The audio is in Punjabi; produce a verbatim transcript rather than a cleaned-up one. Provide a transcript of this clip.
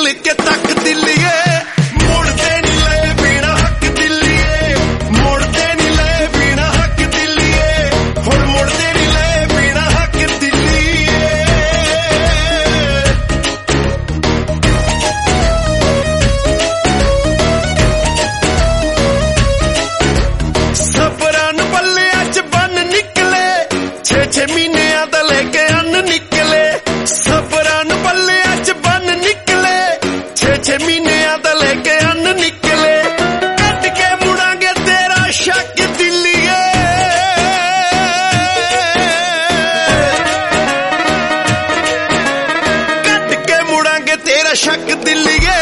ਨਿਕਲ ਕੇ ਤੱਕ ਦਿੱਲੀਏ ਮੁੜਦੇ ਨੀ ਲੈ ਬਿਨਾ ਹੱਕ ਦਿੱਲੀਏ ਮੁੜਦੇ ਨੀ ਲੈ ਬਿਨਾ ਹੱਕ ਦਿੱਲੀਏ ਹੁਣ ਮੁੜਦੇ ਨੀ ਲੈ ਬਿਨਾ ਹੱਕ ਦਿੱਲੀਏ ਸਬਰਾਂ ਨੂੰ ਪੱਲਿਆਂ ਚ ਬੰਨ ਨਿਕਲੇ ਛੇ ਛੇ ਮਹੀਨਿਆਂ ਦਾ ਲੈ ਕੇ ਅੰਨ ਨਿਕਲੇ ਸਬਰਾਂ ਨੂੰ ਪੱਲਿਆਂ ਚ ਬੰਨ ਨਿਕਲੇ ਛੇ ਛੇ ਮਹੀਨਿਆਂ ਦਾ ਲੈ ਕੇ ਅੰਨ ਨਿਕਲੇ ਕੱਢ ਕੇ ਮੁੜਾਂਗੇ ਤੇਰਾ ਸ਼ੱਕ ਦਿੱਲੀਏ ਕੱਢ ਕੇ ਮੁੜਾਂਗੇ ਤੇਰਾ ਸ਼ੱਕ ਦਿੱਲੀਏ